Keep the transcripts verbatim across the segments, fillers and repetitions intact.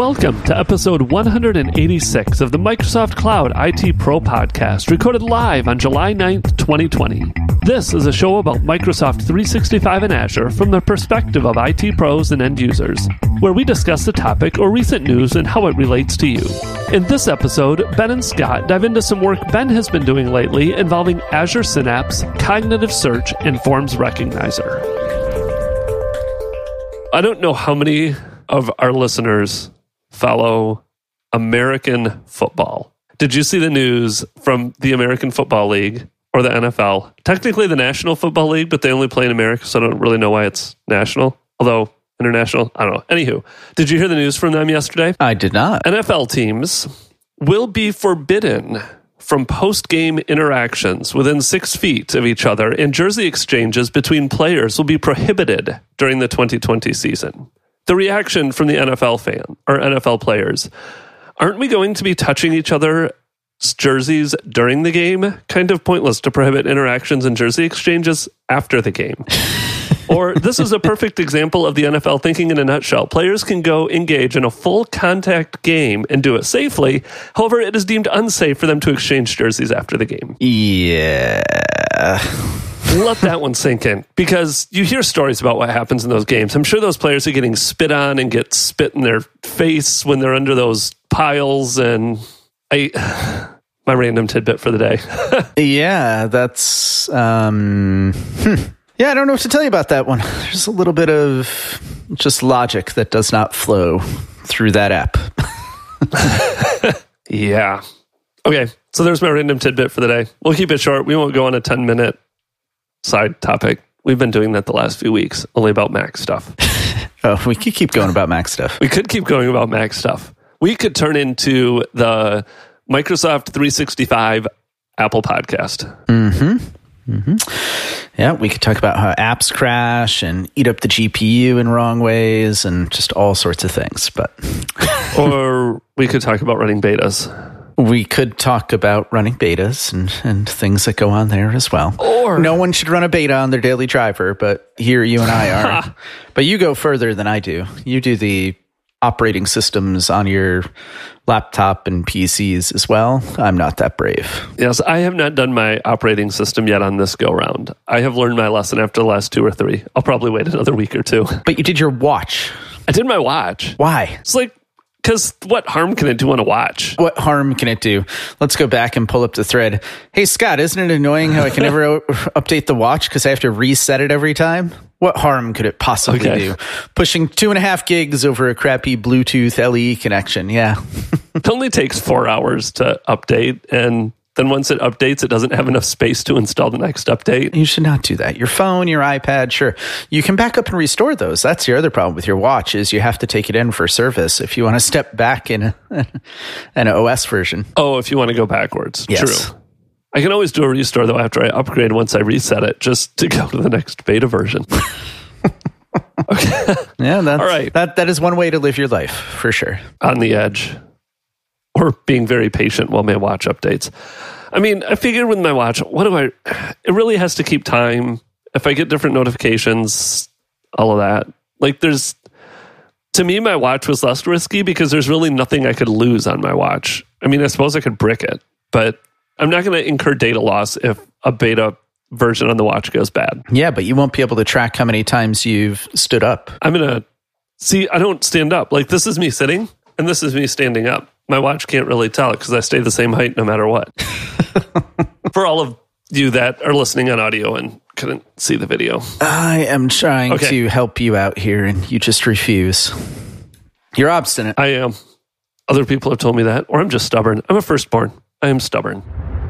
Welcome to episode one hundred eighty-six of the Microsoft Cloud I T Pro podcast, recorded live on July ninth, twenty twenty. This is a show about Microsoft three sixty-five and Azure from the perspective of I T pros and end users, where we discuss the topic or recent news and how it relates to you. In this episode, Ben and Scott dive into some work Ben has been doing lately involving Azure Synapse, Cognitive Search, and Forms Recognizer. I don't know how many of our listeners follow American football. Did you see the news from the American Football League or the N F L? Technically the National Football League, but they only play in America, so I don't really know why it's national. Although international, I don't know. Anywho, did you hear the news from them yesterday? I did not. N F L teams will be forbidden from post-game interactions within six feet of each other, and jersey exchanges between players will be prohibited during the twenty twenty season. The reaction from the N F L fan, or N F L players, aren't we going to be touching each other's jerseys during the game? Kind of pointless to prohibit interactions and jersey exchanges after the game. Or this is a perfect example of the N F L thinking in a nutshell. Players can go engage in a full contact game and do it safely. However, it is deemed unsafe for them to exchange jerseys after the game. Yeah. Let that one sink in, because you hear stories about what happens in those games. I'm sure those players are getting spit on and get spit in their face when they're under those piles. And I, my random tidbit for the day. yeah, that's, um, hmm. yeah, I don't know what to tell you about that one. There's a little bit of just logic that does not flow through that app. Yeah. Okay, so there's my random tidbit for the day. We'll keep it short. We won't go on a ten minute side topic. We've been doing that the last few weeks, only about Mac stuff. Oh, we could keep going about Mac stuff. We could keep going about Mac stuff. We could turn into the Microsoft three sixty-five Apple podcast. Mm-hmm. Mm-hmm. Yeah, we could talk about how apps crash and eat up the G P U in wrong ways and just all sorts of things. But or we could talk about running betas. We could talk about running betas and, and things that go on there as well. Or no one should run a beta on their daily driver, but here you and I are. But you go further than I do. You do the operating systems on your laptop and P Cs as well. I'm not that brave. Yes, I have not done my operating system yet on this go-round. I have learned my lesson after the last two or three. I'll probably wait another week or two. But you did your watch. I did my watch. Why? It's like, because what harm can it do on a watch? What harm can it do? Let's go back and pull up the thread. Hey, Scott, isn't it annoying how I can never o- update the watch because I have to reset it every time? What harm could it possibly okay. do? Pushing two and a half gigs over a crappy Bluetooth L E connection. Yeah. It only takes four hours to update, and then once it updates, it doesn't have enough space to install the next update. You should not do that. Your phone, your iPad, sure. You can back up and restore those. That's your other problem with your watch is you have to take it in for service if you want to step back in a, an O S version. Oh, if you want to go backwards. Yes. True. I can always do a restore, though, after I upgrade once I reset it, just to go to the next beta version. Okay. Yeah, that's, all right. That, that is one way to live your life, for sure. On the edge. Or being very patient while my watch updates. I mean, I figured with my watch, what do I... It really has to keep time. If I get different notifications, all of that. Like, there's... To me, my watch was less risky because there's really nothing I could lose on my watch. I mean, I suppose I could brick it, but I'm not going to incur data loss if a beta version on the watch goes bad. Yeah, but you won't be able to track how many times you've stood up. I'm going to... See, I don't stand up. Like, this is me sitting, and this is me standing up. My watch can't really tell it because I stay the same height no matter what. For all of you that are listening on audio and couldn't see the video. I am trying okay. to help you out here, and you just refuse. You're obstinate. I am. Other people have told me that, or I'm just stubborn. I'm a firstborn. I am stubborn.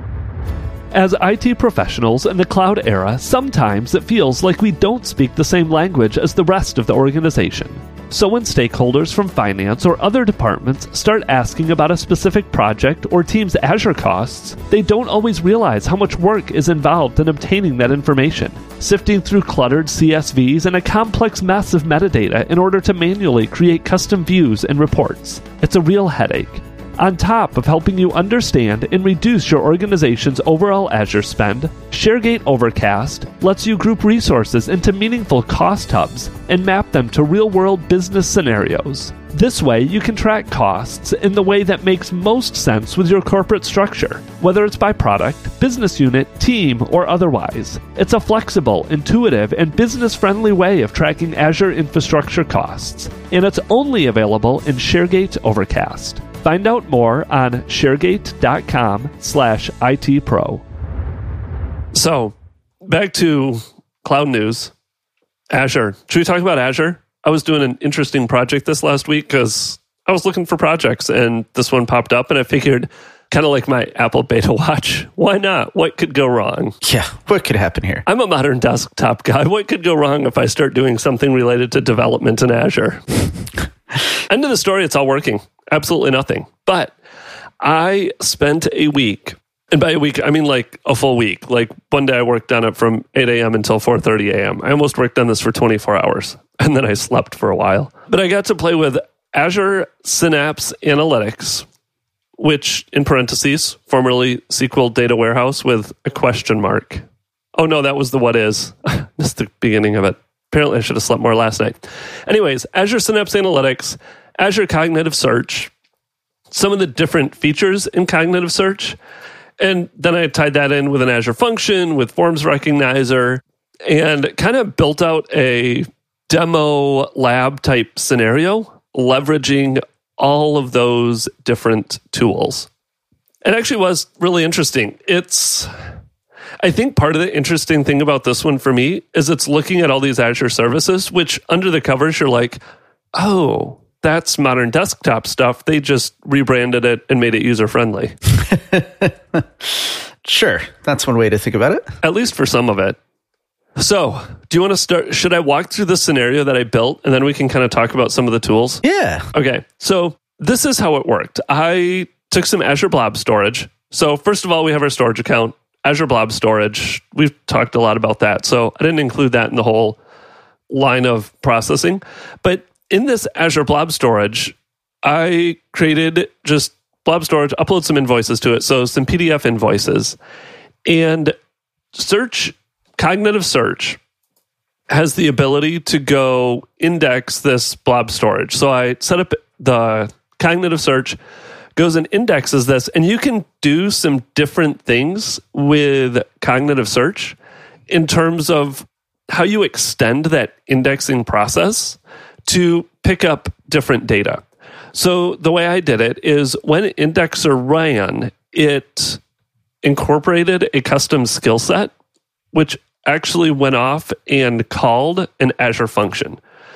As I T professionals in the cloud era, sometimes it feels like we don't speak the same language as the rest of the organization. So when stakeholders from finance or other departments start asking about a specific project or team's Azure costs, they don't always realize how much work is involved in obtaining that information, sifting through cluttered C S Vs and a complex mess of metadata in order to manually create custom views and reports. It's a real headache. On top of helping you understand and reduce your organization's overall Azure spend, ShareGate Overcast lets you group resources into meaningful cost hubs and map them to real-world business scenarios. This way, you can track costs in the way that makes most sense with your corporate structure, whether it's by product, business unit, team, or otherwise. It's a flexible, intuitive, and business-friendly way of tracking Azure infrastructure costs, and it's only available in ShareGate Overcast. Find out more on sharegate.com slash ITPro. So, back to cloud news. Azure. Should we talk about Azure? I was doing an interesting project this last week because I was looking for projects and this one popped up and I figured, kind of like my Apple Beta Watch, why not? What could go wrong? Yeah, what could happen here? I'm a modern desktop guy. What could go wrong if I start doing something related to development in Azure? End of the story, it's all working. Absolutely nothing. But I spent a week, and by a week, I mean like a full week. Like one day I worked on it from eight a.m. until four thirty a.m. I almost worked on this for twenty-four hours, and then I slept for a while. But I got to play with Azure Synapse Analytics, which in parentheses, formerly S Q L Data Warehouse with a question mark. Oh no, that was the what is. That's the beginning of it. Apparently I should have slept more last night. Anyways, Azure Synapse Analytics, Azure Cognitive Search, some of the different features in Cognitive Search, and then I tied that in with an Azure function, with Forms Recognizer, and kind of built out a demo lab type scenario, leveraging all of those different tools. It actually was really interesting. It's, I think part of the interesting thing about this one for me is it's looking at all these Azure services, which under the covers, you're like, oh, that's modern desktop stuff. They just rebranded it and made it user-friendly. Sure. That's one way to think about it. At least for some of it. So, do you want to start? Should I walk through the scenario that I built and then we can kind of talk about some of the tools? Yeah. Okay. So, this is how it worked. I took some Azure Blob Storage. So, first of all, we have our storage account, Azure Blob Storage. We've talked a lot about that. So, I didn't include that in the whole line of processing. But in this Azure Blob Storage, I created just Blob Storage, upload some invoices to it. So, some P D F invoices. And search, Cognitive Search has the ability to go index this blob storage. So I set up the Cognitive Search, goes and indexes this, and you can do some different things with Cognitive Search in terms of how you extend that indexing process to pick up different data. So the way I did it is when Indexer ran, it incorporated a custom skill set, which actually went off and called an Azure function.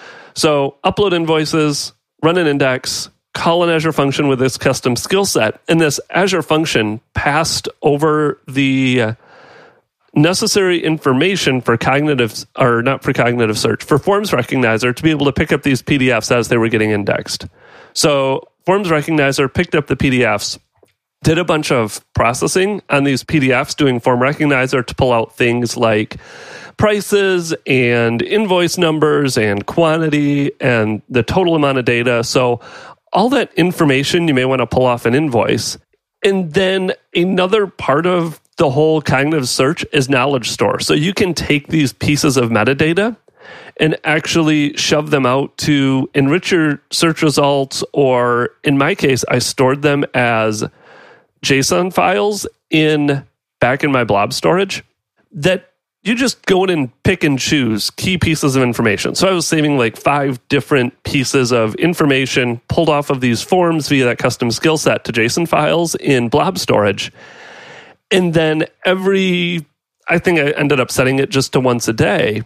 So upload invoices, run an index, call an Azure function with this custom skill set, and this Azure function passed over the necessary information for cognitive, or not for Cognitive Search, for Forms Recognizer to be able to pick up these P D Fs as they were getting indexed. So Forms Recognizer picked up the P D Fs, did a bunch of processing on these P D Fs, doing Form Recognizer to pull out things like prices and invoice numbers and quantity and the total amount of data. So all that information you may want to pull off an invoice. And then another part of the whole Cognitive Search is knowledge store. So you can take these pieces of metadata and actually shove them out to enrich your search results, or in my case, I stored them as JSON files in back in my blob storage that you just go in and pick and choose key pieces of information. So I was saving like five different pieces of information pulled off of these forms via that custom skill set to JSON files in blob storage. And then every, I think I ended up setting it just to once a day,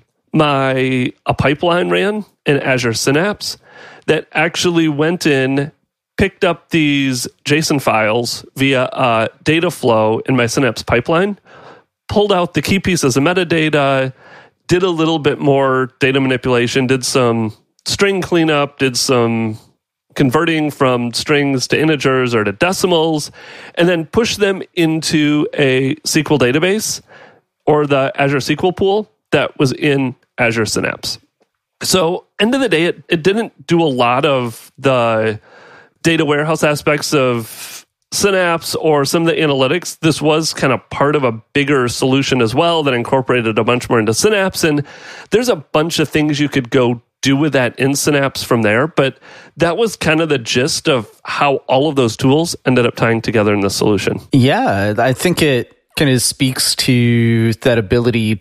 my a pipeline ran in Azure Synapse that actually went in, picked up these JSON files via uh, data flow in my Synapse pipeline, pulled out the key pieces of metadata, did a little bit more data manipulation, did some string cleanup, did some converting from strings to integers or to decimals, and then pushed them into a S Q L database or the Azure S Q L pool that was in Azure Synapse. So, end of the day, it, it didn't do a lot of the data warehouse aspects of Synapse or some of the analytics, this was kind of part of a bigger solution as well that incorporated a bunch more into Synapse. And there's a bunch of things you could go do with that in Synapse from there. But that was kind of the gist of how all of those tools ended up tying together in the solution. Yeah, I think it kind of speaks to that ability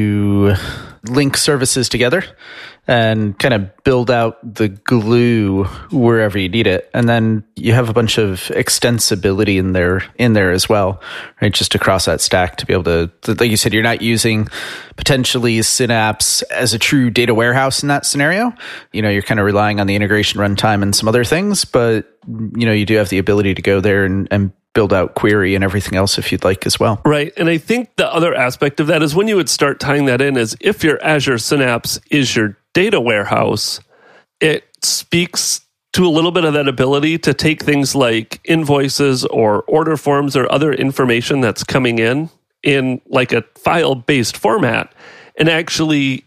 to link services together and kind of build out the glue wherever you need it. And then you have a bunch of extensibility in there in there as well, right? Just across that stack to be able to, like you said, you're not using potentially Synapse as a true data warehouse in that scenario. You know, you're kind of relying on the integration runtime and some other things, but you know, you do have the ability to go there and, and build out query and everything else if you'd like as well. Right. And I think the other aspect of that is when you would start tying that in is if your Azure Synapse is your data warehouse, it speaks to a little bit of that ability to take things like invoices or order forms or other information that's coming in in like a file-based format and actually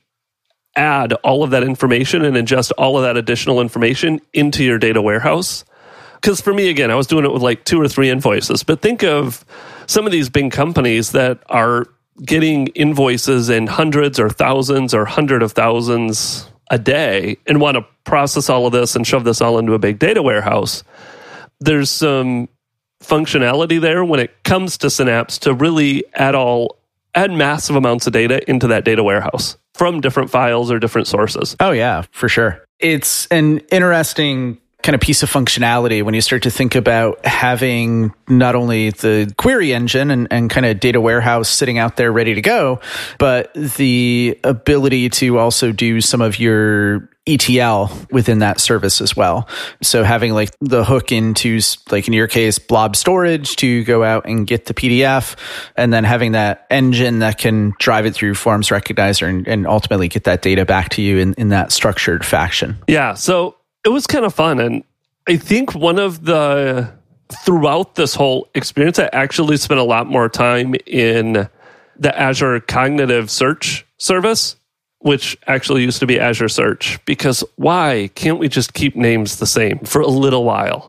add all of that information and ingest all of that additional information into your data warehouse. Because for me, again, I was doing it with like two or three invoices. But think of some of these big companies that are getting invoices in hundreds or thousands or hundred of thousands a day and want to process all of this and shove this all into a big data warehouse. There's some functionality there when it comes to Synapse to really add all add massive amounts of data into that data warehouse from different files or different sources. Oh, yeah, for sure. It's an interesting kind of piece of functionality when you start to think about having not only the query engine and, and kind of data warehouse sitting out there ready to go, but the ability to also do some of your E T L within that service as well. So having like the hook into, like in your case, blob storage to go out and get the P D F, and then having that engine that can drive it through Forms Recognizer and, and ultimately get that data back to you in, in that structured fashion. Yeah, so it was kind of fun. And I think one of the, throughout this whole experience, I actually spent a lot more time in the Azure Cognitive Search service, which actually used to be Azure Search. Because why can't we just keep names the same for a little while?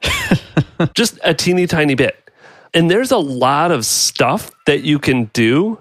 Just a teeny tiny bit. And there's a lot of stuff that you can do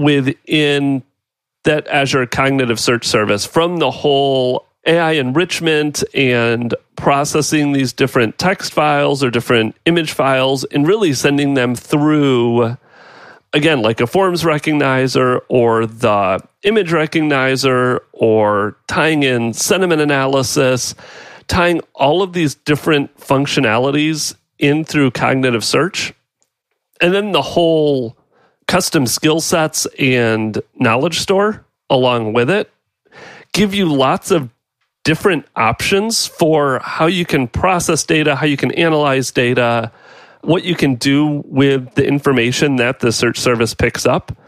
within that Azure Cognitive Search service, from the whole A I enrichment and processing these different text files or different image files and really sending them through, again, like a forms recognizer or the image recognizer, or tying in sentiment analysis, tying all of these different functionalities in through cognitive search. And then the whole custom skill sets and knowledge store along with it give you lots of different options for how you can process data, how you can analyze data, what you can do with the information that the search service picks up,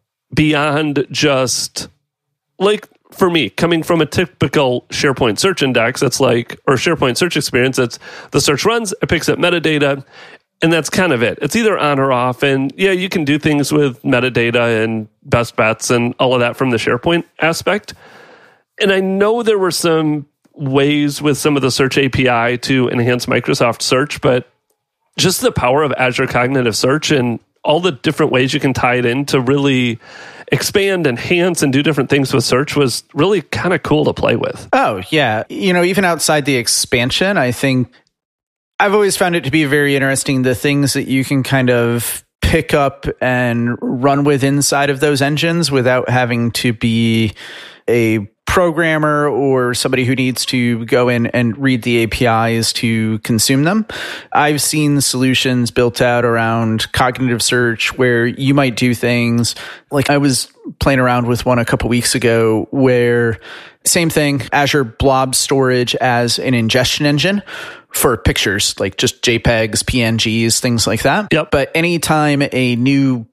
beyond just, like, for me, coming from a typical SharePoint search index, it's like, or SharePoint search experience, it's the search runs, it picks up metadata, and that's kind of it. It's either on or off. And yeah, you can do things with metadata and best bets and all of that from the SharePoint aspect. And I know there were some ways with some of the search A P I to enhance Microsoft Search, but just the power of Azure Cognitive Search and all the different ways you can tie it in to really expand, enhance, and do different things with search was really kind of cool to play with. Oh, yeah. You know, even outside the expansion, I think I've always found it to be very interesting, the things that you can kind of pick up and run with inside of those engines without having to be a programmer or somebody who needs to go in and read the A P Is to consume them. I've seen solutions built out around cognitive search where you might do things like, I was playing around with one a couple weeks ago where same thing, Azure Blob Storage as an ingestion engine for pictures, like just JPEGs, P N Gs, things like that. Yep. But anytime a new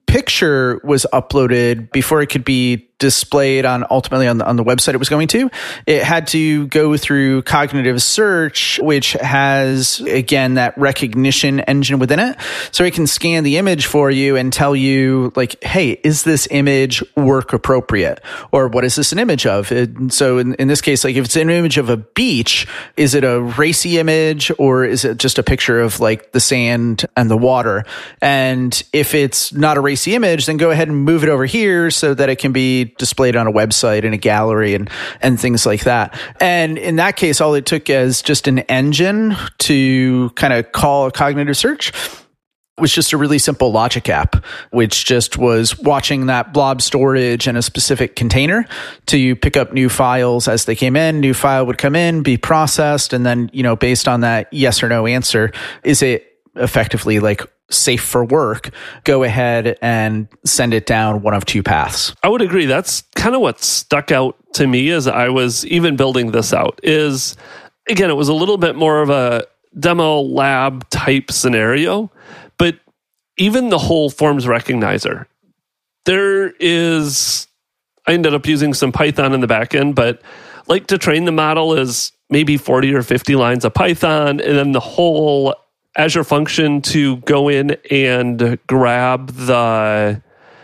picture was uploaded before it could be displayed on ultimately on the, on the website it was going to. It had to go through cognitive search, which has, again, that recognition engine within it. So it can scan the image for you and tell you, like, hey, is this image work appropriate? Or what is this an image of? And so in, in this case, like if it's an image of a beach, is it a racy image or is it just a picture of like the sand and the water? And if it's not a racy image, then go ahead and move it over here so that it can be displayed on a website in a gallery and and things like that. And in that case, all it took as just an engine to kind of call a cognitive search was just a really simple logic app, which just was watching that blob storage in a specific container to pick up new files as they came in. New file would come in, be processed, and then, you know, based on that yes or no answer, is it effectively like safe for work, go ahead and send it down one of two paths. I would agree. That's kind of what stuck out to me as I was even building this out is, again, it was a little bit more of a demo lab type scenario, but even the whole forms recognizer, there is, I ended up using some Python in the back end, but like to train the model is maybe forty or fifty lines of Python, and then the whole Azure function to go in and grab the,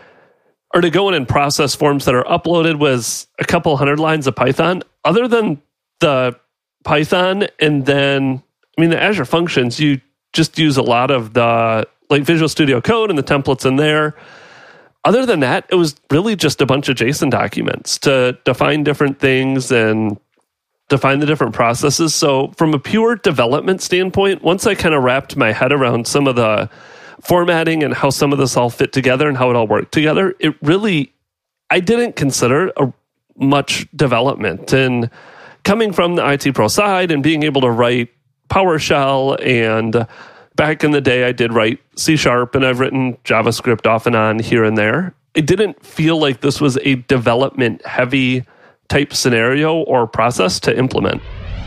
or to go in and process forms that are uploaded was a couple hundred lines of Python. Other than the Python, and then, I mean, the Azure functions, you just use a lot of the, like Visual Studio Code and the templates in there. Other than that, it was really just a bunch of JSON documents to define different things and define the different processes. So from a pure development standpoint, once I kind of wrapped my head around some of the formatting and how some of this all fit together and how it all worked together, it really, I didn't consider a much development. And coming from the I T Pro side and being able to write PowerShell, and back in the day I did write C Sharp, and I've written JavaScript off and on here and there, it didn't feel like this was a development heavy type scenario or process to implement.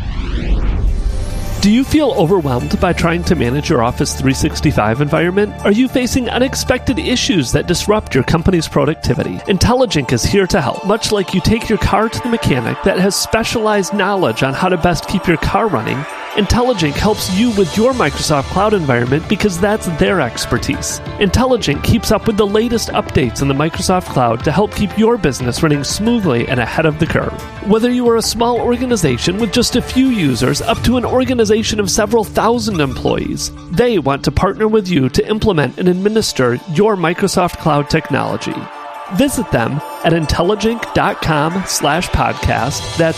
Do you feel overwhelmed by trying to manage your Office three sixty-five environment? Are you facing unexpected issues that disrupt your company's productivity? IntelliJink is here to help. Much like you take your car to the mechanic that has specialized knowledge on how to best keep your car running, IntelliJink helps you with your Microsoft Cloud environment because that's their expertise. IntelliJink keeps up with the latest updates in the Microsoft Cloud to help keep your business running smoothly and ahead of the curve. Whether you are a small organization with just a few users up to an organization of several thousand employees, they want to partner with you to implement and administer your Microsoft Cloud technology. Visit them at IntelliJink.com slash podcast. That's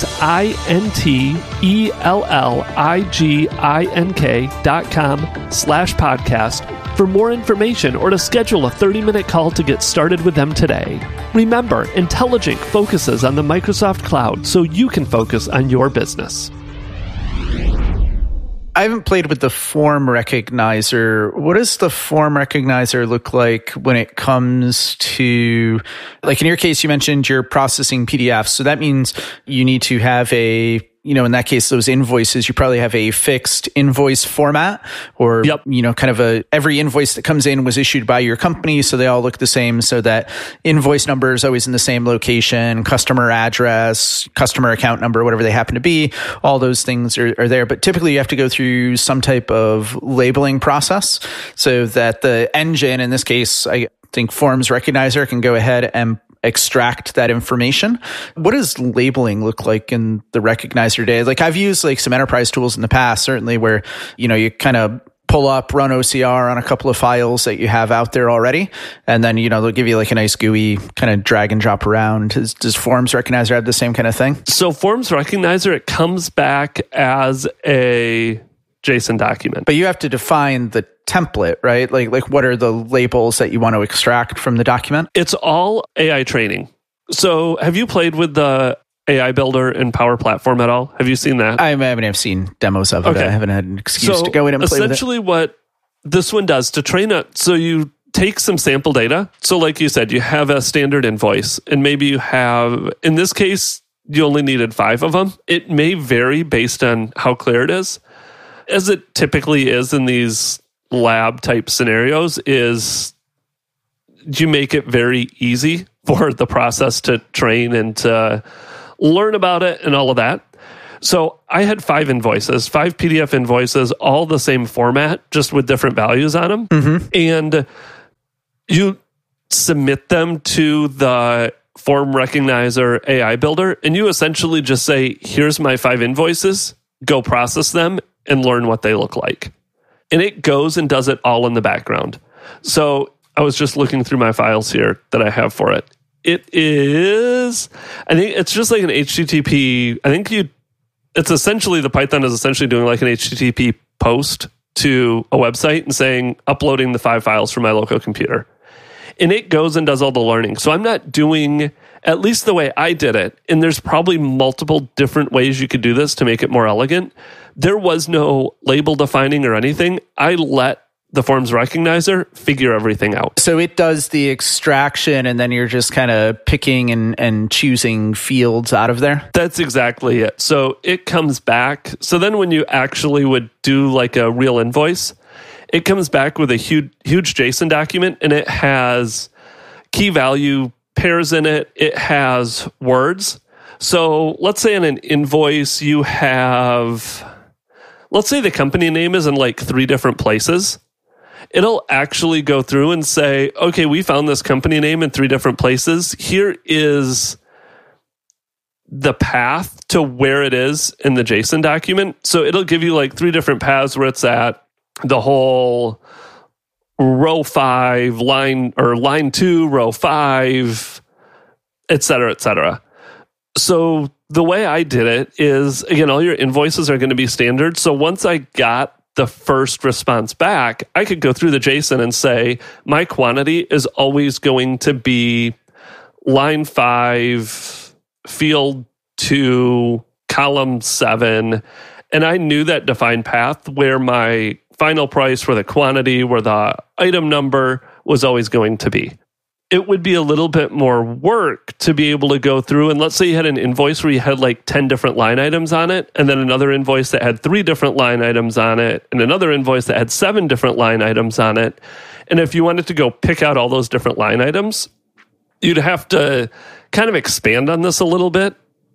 I-N-T-E-L-L-I-G-I-N-K dot com slash podcast for more information or to schedule a thirty-minute call to get started with them today. Remember, IntelliJink focuses on the Microsoft Cloud so you can focus on your business. I haven't played with the form recognizer. What does the form recognizer look like when it comes to, like in your case, you mentioned you're processing P D Fs. So that means you need to have a, you know, in that case, those invoices, you probably have a fixed invoice format or, yep. you know, kind of a, every invoice that comes in was issued by your company. So they all look the same, so that invoice number is always in the same location, customer address, customer account number, whatever they happen to be. All those things are, are there. But typically you have to go through some type of labeling process so that the engine, in this case, I think Forms Recognizer, can go ahead and extract that information. What does labeling look like in the recognizer day? Like I've used like some enterprise tools in the past, certainly, where, you know, you kind of pull up, run O C R on a couple of files that you have out there already. And then, you know, they'll give you like a nice G U I kind of drag and drop around. Does, does Forms Recognizer have the same kind of thing? So Forms Recognizer, it comes back as a JSON document. But you have to define the template, right? Like, like what are the labels that you want to extract from the document? It's all A I training. So have you played with the A I Builder in Power Platform at all? Have you seen that? I haven't I've seen demos of it. Okay. I haven't had an excuse so to go in and play with it. Essentially what this one does to train it, so you take some sample data. So like you said, you have a standard invoice, and maybe you have, in this case, you only needed five of them. It may vary based on how clear it is. As it typically is in these lab type scenarios, is you make it very easy for the process to train and to learn about it and all of that. So I had five invoices, five P D F invoices, all the same format, just with different values on them. Mm-hmm. And you submit them to the form recognizer A I builder, and you essentially just say, here's my five invoices, go process them and learn what they look like. And it goes and does it all in the background. So I was just looking through my files here that I have for it. It is, I think it's just like an H T T P. I think you, it's essentially, the Python is essentially doing like an H T T P post to a website and saying, uploading the five files from my local computer. And it goes and does all the learning. So I'm not doing, at least the way I did it, and there's probably multiple different ways you could do this to make it more elegant. There was no label defining or anything. I let the forms recognizer figure everything out. So it does the extraction, and then you're just kind of picking and, and choosing fields out of there? That's exactly it. So it comes back. So then when you actually would do like a real invoice, it comes back with a huge, huge JSON document, and it has key value pairs in it. It has words. So let's say in an invoice, you have, let's say the company name is in like three different places. It'll actually go through and say, okay, we found this company name in three different places. Here is the path to where it is in the JSON document. So it'll give you like three different paths where it's at, the whole row five, line or line two, row five, et cetera, et cetera. So the way I did it is, again, all your invoices are going to be standard. So once I got the first response back, I could go through the JSON and say, my quantity is always going to be line five, field two, column seven. And I knew that defined path where my final price for the quantity, where the item number was always going to be. It would be a little bit more work to be able to go through, and let's say you had an invoice where you had like ten different line items on it, and then another invoice that had three different line items on it, and another invoice that had seven different line items on it. And if you wanted to go pick out all those different line items, you'd have to kind of expand on this a little bit,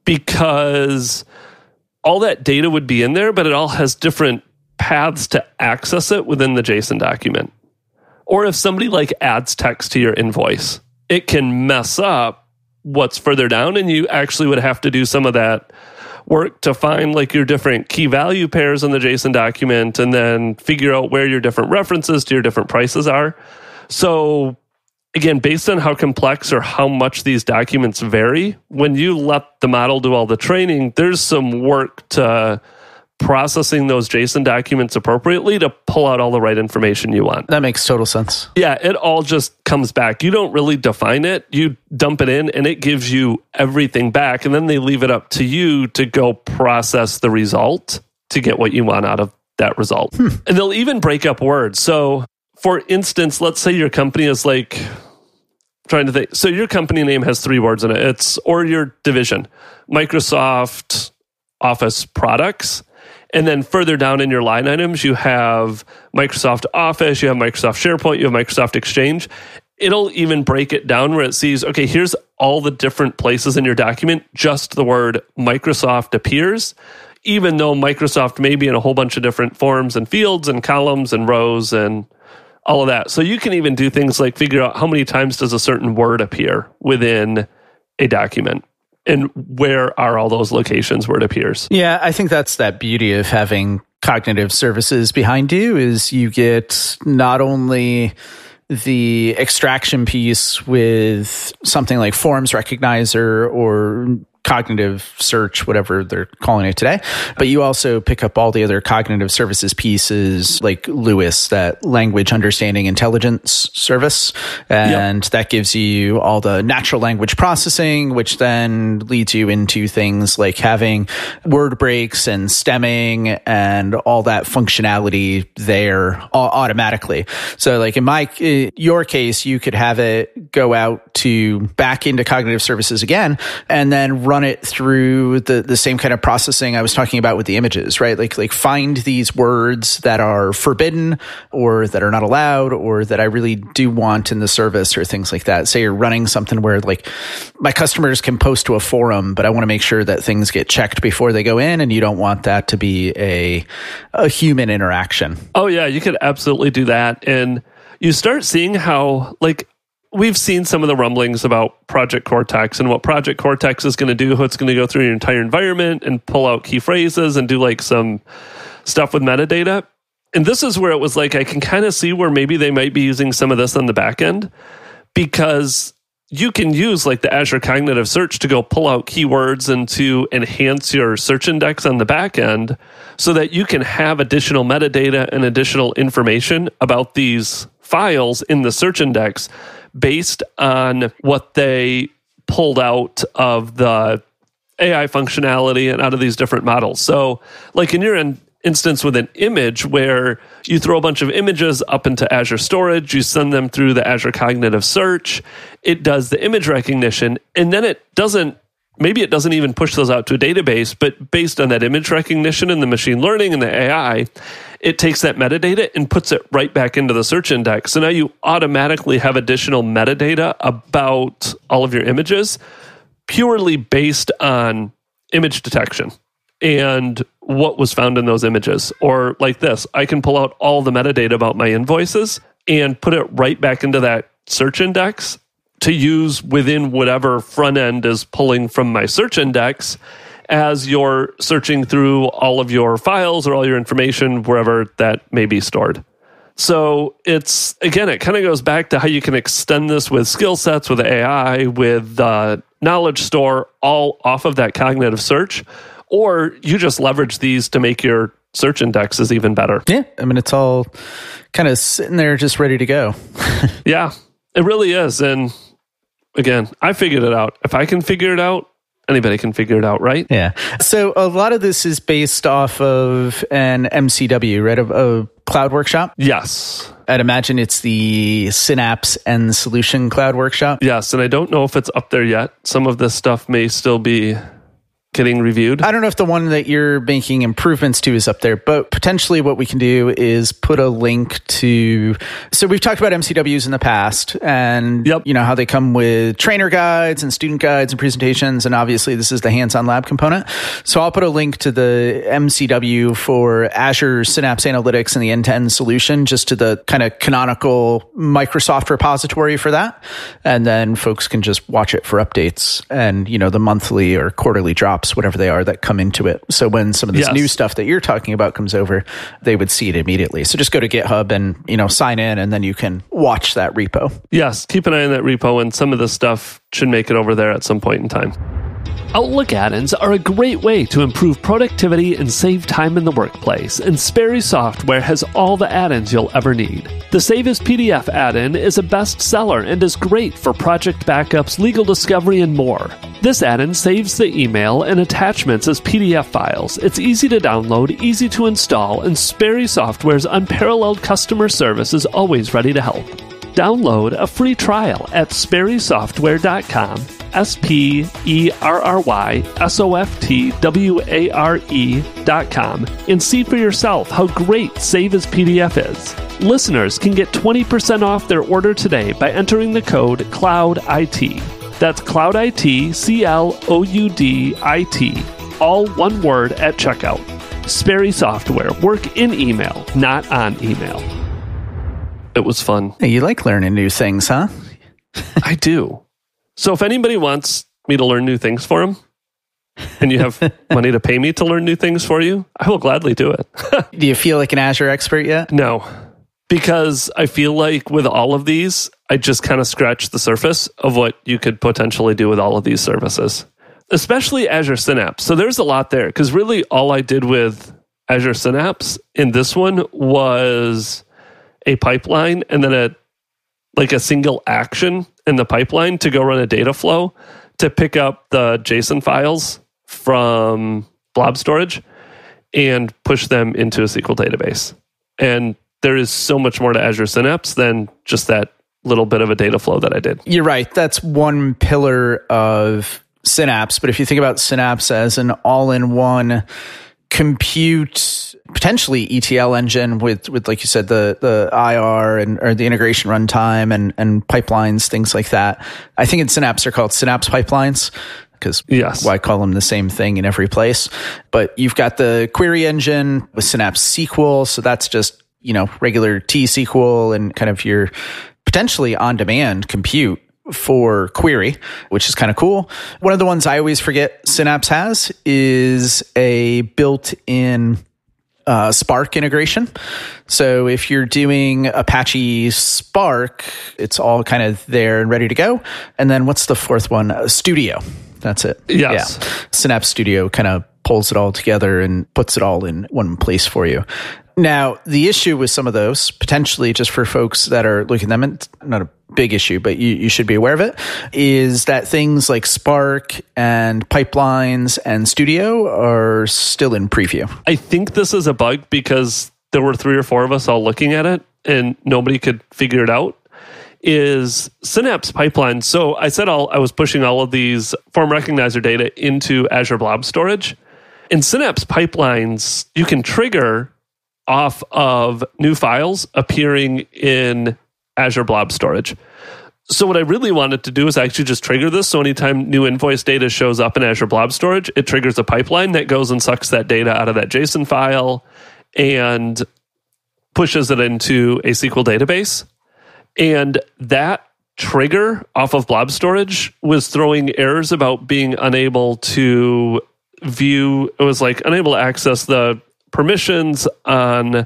because all that data would be in there, but it all has different paths to access it within the JSON document. Or if somebody like adds text to your invoice, it can mess up what's further down, and you actually would have to do some of that work to find like your different key value pairs in the JSON document, and then figure out where your different references to your different prices are. So again, based on how complex or how much these documents vary, when you let the model do all the training, there's some work to processing those JSON documents appropriately to pull out all the right information you want. That makes total sense. Yeah, it all just comes back. You don't really define it. You dump it in, and it gives you everything back, and then they leave it up to you to go process the result to get what you want out of that result. Hmm. And they'll even break up words. So, for instance, let's say your company is like, I'm trying to think. So your company name has three words in it. It's, or your division, Microsoft Office Products. And then further down in your line items, you have Microsoft Office, you have Microsoft SharePoint, you have Microsoft Exchange. It'll even break it down where it sees, okay, here's all the different places in your document, just the word Microsoft appears, even though Microsoft may be in a whole bunch of different forms and fields and columns and rows and all of that. So you can even do things like figure out how many times does a certain word appear within a document, and where are all those locations where it appears. Yeah, I think that's that beauty of having cognitive services behind you, is you get not only the extraction piece with something like Forms Recognizer or cognitive search, whatever they're calling it today, but you also pick up all the other cognitive services pieces like LUIS, that language understanding intelligence service. And yep. that gives you all the natural language processing, which then leads you into things like having word breaks and stemming and all that functionality there automatically. So like in my, your case, you could have it go out to back into cognitive services again, and then run run it through the, the same kind of processing I was talking about with the images, right? Like, like find these words that are forbidden or that are not allowed or that I really do want in the service or things like that. Say you're running something where like my customers can post to a forum, but I want to make sure that things get checked before they go in, and you don't want that to be a, a human interaction. Oh yeah, you could absolutely do that. And you start seeing how, like, we've seen some of the rumblings about Project Cortex and what Project Cortex is going to do, how it's going to go through your entire environment and pull out key phrases and do like some stuff with metadata. And this is where it was like, I can kind of see where maybe they might be using some of this on the back end, because you can use like the Azure Cognitive Search to go pull out keywords and to enhance your search index on the back end so that you can have additional metadata and additional information about these files in the search index based on what they pulled out of the A I functionality and out of these different models. So like in your in- instance with an image where you throw a bunch of images up into Azure Storage, you send them through the Azure Cognitive Search, it does the image recognition, and then it doesn't, maybe it doesn't even push those out to a database, but based on that image recognition and the machine learning and the A I, it takes that metadata and puts it right back into the search index. So now you automatically have additional metadata about all of your images purely based on image detection and what was found in those images. Or like this, I can pull out all the metadata about my invoices and put it right back into that search index to use within whatever front end is pulling from my search index as you're searching through all of your files or all your information, wherever that may be stored. So it's, again, it kind of goes back to how you can extend this with skill sets, with A I, with uh, knowledge store, all off of that cognitive search, or you just leverage these to make your search indexes even better. Yeah, I mean, it's all kind of sitting there just ready to go. Yeah, it really is. And again, I figured it out. If I can figure it out, anybody can figure it out, right? Yeah. So a lot of this is based off of an M C W, right? A, a cloud workshop? Yes. I'd imagine it's the Synapse and Solution Cloud Workshop. Yes, and I don't know if it's up there yet. Some of this stuff may still be getting reviewed. I don't know if the one that you're making improvements to is up there, but potentially what we can do is put a link to, so we've talked about M C Ws in the past and yep. you know how they come with trainer guides and student guides and presentations, and obviously this is the hands-on lab component. So I'll put a link to the M C W for Azure Synapse Analytics and the end-to-end solution, just to the kind of canonical Microsoft repository for that. And then folks can just watch it for updates and, you know, the monthly or quarterly drops, whatever they are, that come into it. So when some of this yes. new stuff that you're talking about comes over, they would see it immediately. So just go to GitHub and, you know, sign in, and then you can watch that repo. Yes, keep an eye on that repo, and some of this stuff should make it over there at some point in time. Outlook add-ins are a great way to improve productivity and save time in the workplace, and Sperry Software has all the add-ins you'll ever need. The Save as P D F add-in is a bestseller and is great for project backups, legal discovery, and more. This add-in saves the email and attachments as P D F files. It's easy to download, easy to install, and Sperry Software's unparalleled customer service is always ready to help. Download a free trial at sperry software dot com, S P E R R Y S O F T W A R E dot com, and see for yourself how great Save as P D F is. Listeners can get twenty percent off their order today by entering the code CLOUDIT. That's CLOUDIT, C L O U D I T, all one word at checkout. Sperry Software, work in email, not on email. It was fun. Hey, you like learning new things, huh? I do. So if anybody wants me to learn new things for them, and you have money to pay me to learn new things for you, I will gladly do it. Do you feel like an Azure expert yet? No, because I feel like with all of these, I just kind of scratched the surface of what you could potentially do with all of these services, especially Azure Synapse. So there's a lot there, because really all I did with Azure Synapse in this one was a pipeline and then a like a single action in the pipeline to go run a data flow to pick up the JSON files from blob storage and push them into a S Q L database. And there is so much more to Azure Synapse than just that little bit of a data flow that I did. You're right. That's one pillar of Synapse, but if you think about Synapse as an all-in-one compute, potentially E T L engine with, with like you said, the the I R and or the integration runtime and and pipelines, things like that. I think in Synapse they're called Synapse pipelines, because yes. why call them the same thing in every place? But you've got the query engine with Synapse S Q L, so that's just, you know, regular T S Q L and kind of your potentially on-demand compute for query, which is kind of cool. One of the ones I always forget Synapse has is a built-in uh, Spark integration. So if you're doing Apache Spark, it's all kind of there and ready to go. And then what's the fourth one? Uh, Studio. That's it. Yes. Yeah. Synapse Studio kind of pulls it all together and puts it all in one place for you. Now, the issue with some of those, potentially just for folks that are looking at them, it's not a big issue, but you, you should be aware of it, is that things like Spark and pipelines and Studio are still in preview. I think this is a bug because there were three or four of us all looking at it and nobody could figure it out. Is Synapse Pipeline. So I said all, I was pushing all of these form recognizer data into Azure Blob Storage. In Synapse Pipelines, you can trigger off of new files appearing in Azure Blob Storage. So what I really wanted to do is actually just trigger this. So anytime new invoice data shows up in Azure Blob Storage, it triggers a pipeline that goes and sucks that data out of that JSON file and pushes it into a S Q L database. And that trigger off of Blob Storage was throwing errors about being unable to view, it was like unable to access the permissions on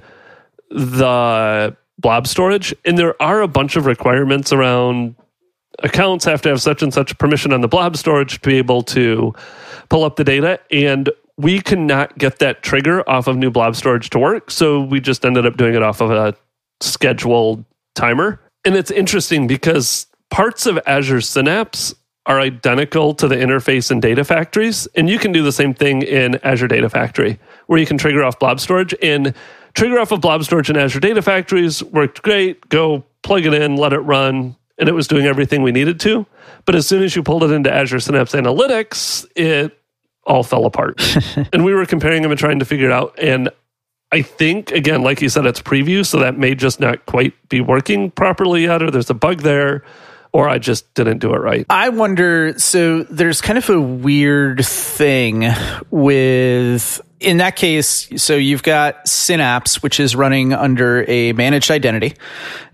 the Blob Storage. And there are a bunch of requirements around accounts have to have such and such permission on the Blob Storage to be able to pull up the data. And we cannot get that trigger off of new Blob Storage to work. So we just ended up doing it off of a scheduled timer. And it's interesting because parts of Azure Synapse are identical to the interface in Data Factories. And you can do the same thing in Azure Data Factory, where you can trigger off Blob Storage. And trigger off of Blob Storage in Azure Data Factories worked great. Go plug it in, let it run, and it was doing everything we needed to. But as soon as you pulled it into Azure Synapse Analytics, it all fell apart. And we were comparing them and trying to figure it out. And I think, again, like you said, it's preview, so that may just not quite be working properly yet, or there's a bug there, or I just didn't do it right. I wonder, so there's kind of a weird thing with, in that case, so you've got Synapse, which is running under a managed identity, yep.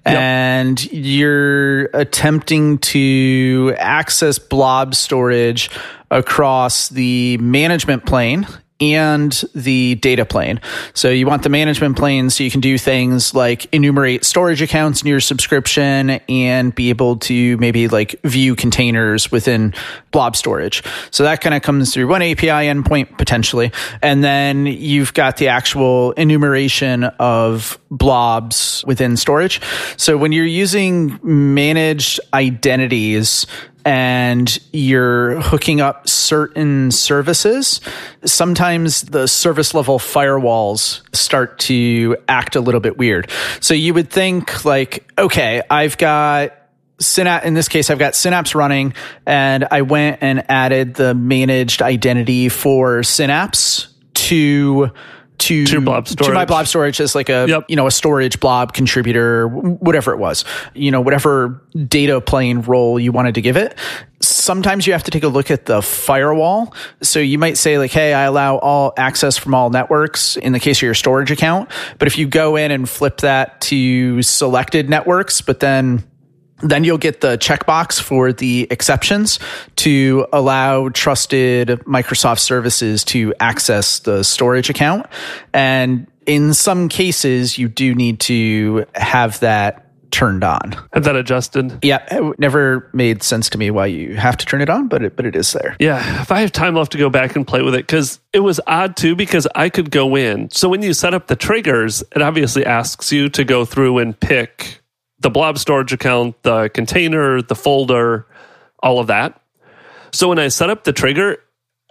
and you're attempting to access blob storage across the management plane and the data plane. So you want the management plane so you can do things like enumerate storage accounts in your subscription and be able to maybe like view containers within blob storage. So that kind of comes through one A P I endpoint potentially. And then you've got the actual enumeration of blobs within storage. So when you're using managed identities, and you're hooking up certain services, sometimes the service level firewalls start to act a little bit weird. So you would think like, okay, I've got Synapse, in this case, I've got Synapse running, and I went and added the managed identity for Synapse to To, to, blob storage. to my blob storage as like a, yep. you know, a storage blob contributor, whatever it was, you know, whatever data plane role you wanted to give it. Sometimes you have to take a look at the firewall. So you might say like, hey, I allow all access from all networks in the case of your storage account. But if you go in and flip that to selected networks, but then Then you'll get the checkbox for the exceptions to allow trusted Microsoft services to access the storage account. And in some cases, you do need to have that turned on. Have that adjusted? Yeah, it never made sense to me why you have to turn it on, but it, but it is there. Yeah, if I have time left to go back and play with it, because it was odd too, because I could go in. So when you set up the triggers, it obviously asks you to go through and pick the blob storage account, the container, the folder, all of that. So when I set up the trigger,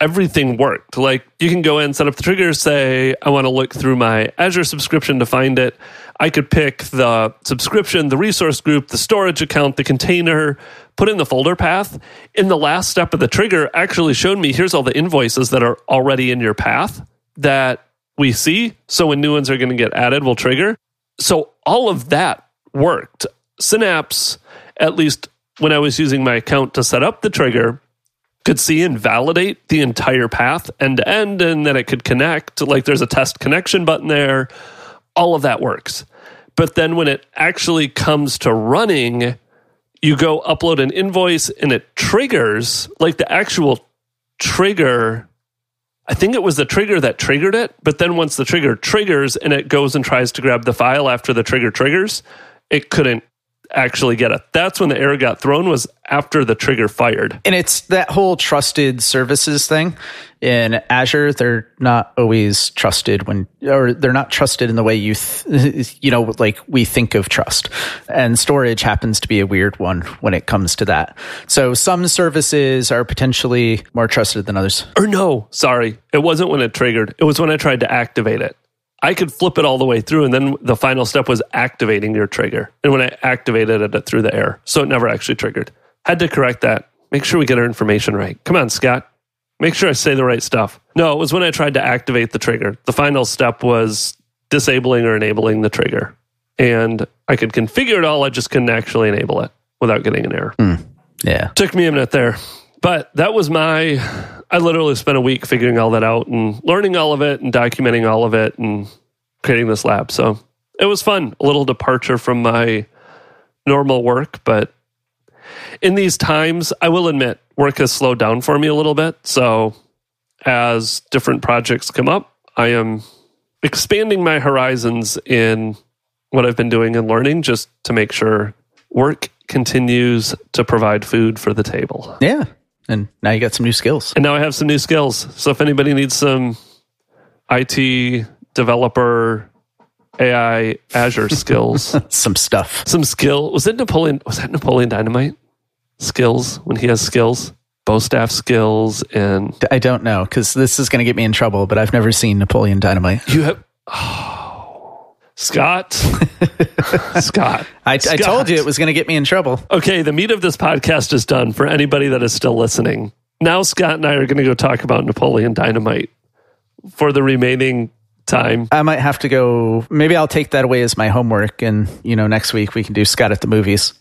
everything worked. Like you can go in, set up the trigger, say, I want to look through my Azure subscription to find it. I could pick the subscription, the resource group, the storage account, the container, put in the folder path. In the last step of the trigger actually showed me, here's all the invoices that are already in your path that we see. So when new ones are going to get added, we'll trigger. So all of that worked. Synapse, at least when I was using my account to set up the trigger, could see and validate the entire path end to end, and then it could connect. Like there's a test connection button there. All of that works. But then when it actually comes to running, you go upload an invoice and it triggers, like the actual trigger. I think it was the trigger that triggered it. But then once the trigger triggers and it goes and tries to grab the file after the trigger triggers, it couldn't actually get it. That's when the error got thrown, was after the trigger fired. And it's that whole trusted services thing. In Azure, they're not always trusted when, or they're not trusted in the way you, th- you know, like we think of trust. And storage happens to be a weird one when it comes to that. So some services are potentially more trusted than others. Or no, sorry, it wasn't when it triggered. It was when I tried to activate it. I could flip it all the way through, and then the final step was activating your trigger. And when I activated it, it threw the error. So it never actually triggered. Had to correct that. Make sure we get our information right. Come on, Scott. Make sure I say the right stuff. No, it was when I tried to activate the trigger. The final step was disabling or enabling the trigger. And I could configure it all, I just couldn't actually enable it without getting an error. Mm, yeah. Took me a minute there. But that was my... I literally spent a week figuring all that out and learning all of it and documenting all of it and creating this lab. So it was fun. A little departure from my normal work. But in these times, I will admit, work has slowed down for me a little bit. So as different projects come up, I am expanding my horizons in what I've been doing and learning, just to make sure work continues to provide food for the table. Yeah. And now you got some new skills. And now I have some new skills. So if anybody needs some I T developer, A I, Azure skills. Some stuff. Some skill. Was it Napoleon? Was that Napoleon Dynamite? Skills, when he has skills? Bow staff skills and... I don't know, because this is going to get me in trouble, but I've never seen Napoleon Dynamite. You have... Oh, Scott. Scott. I, Scott. I told you it was going to get me in trouble. Okay, the meat of this podcast is done for anybody that is still listening. Now Scott and I are going to go talk about Napoleon Dynamite for the remaining time. I might have to go... Maybe I'll take that away as my homework, and, you know, next week we can do Scott at the movies.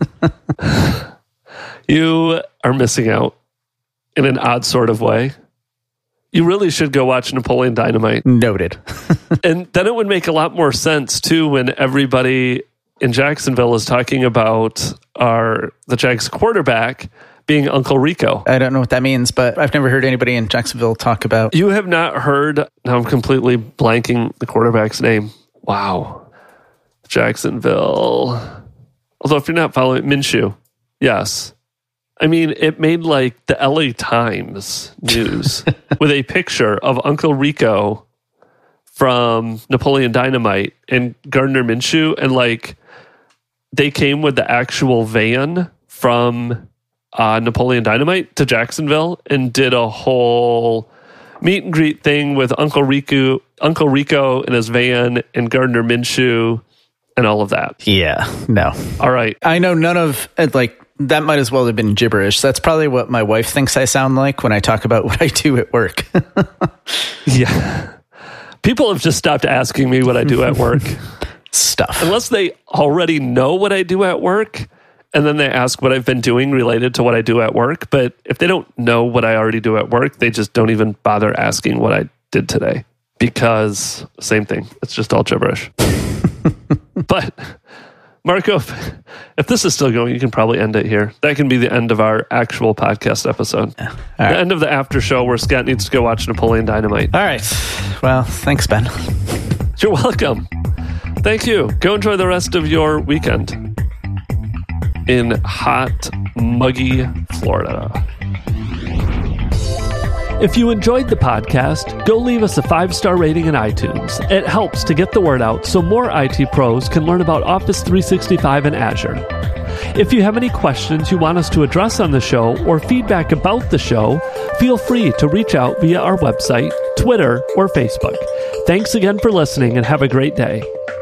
You are missing out in an odd sort of way. You really should go watch Napoleon Dynamite. Noted. And then it would make a lot more sense, too, when everybody in Jacksonville is talking about our the Jags quarterback being Uncle Rico. I don't know what that means, but I've never heard anybody in Jacksonville talk about... You have not heard... Now I'm completely blanking the quarterback's name. Wow. Jacksonville. Although if you're not following Minshew, yes. I mean, it made like the L A Times news with a picture of Uncle Rico from Napoleon Dynamite and Gardner Minshew. And like, they came with the actual van from uh, Napoleon Dynamite to Jacksonville and did a whole meet and greet thing with Uncle Rico, Uncle Rico in his van and Gardner Minshew and all of that. Yeah, no. All right. I know none of, like, that might as well have been gibberish. That's probably what my wife thinks I sound like when I talk about what I do at work. Yeah. People have just stopped asking me what I do at work. Stuff. Unless they already know what I do at work, and then they ask what I've been doing related to what I do at work. But if they don't know what I already do at work, they just don't even bother asking what I did today. Because, same thing. It's just all gibberish. But... Marco, if, if this is still going, you can probably end it here. That can be the end of our actual podcast episode. Yeah. Right. The end of the after show where Scott needs to go watch Napoleon Dynamite. All right. Well, thanks, Ben. You're welcome. Thank you. Go enjoy the rest of your weekend in hot, muggy Florida. If you enjoyed the podcast, go leave us a five-star rating in iTunes. It helps to get the word out so more I T pros can learn about Office three sixty-five and Azure. If you have any questions you want us to address on the show or feedback about the show, feel free to reach out via our website, Twitter, or Facebook. Thanks again for listening and have a great day.